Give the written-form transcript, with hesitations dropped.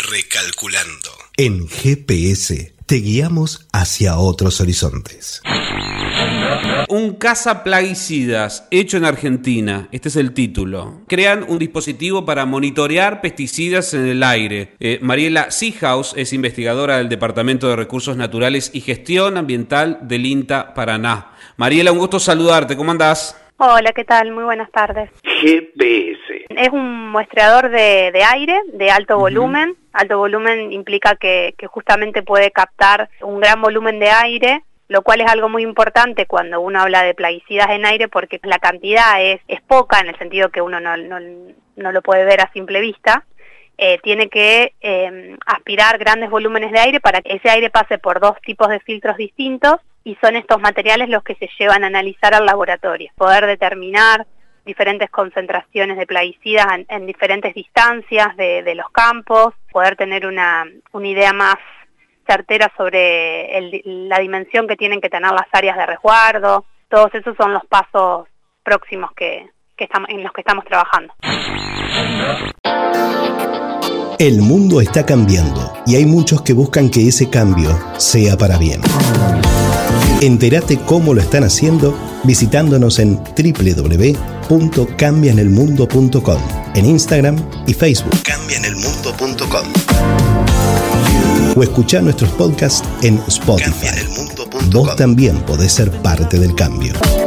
Recalculando. En GPS te guiamos hacia otros horizontes. Un cazaplaguicidas hecho en Argentina, este es el título. Crean un dispositivo para monitorear pesticidas en el aire. Mariela Seehaus es investigadora del Departamento de Recursos Naturales y Gestión Ambiental del INTA Paraná. Mariela, un gusto saludarte, ¿cómo andás? Hola, ¿qué tal? Muy buenas tardes. GPS. Es un muestreador de aire de alto volumen. Alto volumen implica que justamente puede captar un gran volumen de aire, lo cual es algo muy importante cuando uno habla de plaguicidas en aire, porque la cantidad es poca, en el sentido que uno no lo puede ver a simple vista. Tiene que aspirar grandes volúmenes de aire para que ese aire pase por dos tipos de filtros distintos, y son estos materiales los que se llevan a analizar al laboratorio. Poder determinar diferentes concentraciones de plaguicidas en diferentes distancias de los campos, poder tener una idea más certera sobre la dimensión que tienen que tener las áreas de resguardo. Todos esos son los pasos próximos en los que estamos trabajando. El mundo está cambiando y hay muchos que buscan que ese cambio sea para bien. Entérate cómo lo están haciendo visitándonos en www.cambianelmundo.com, en Instagram y Facebook cambianelmundo.com, o escuchá nuestros podcasts en Spotify. Vos también podés ser parte del cambio.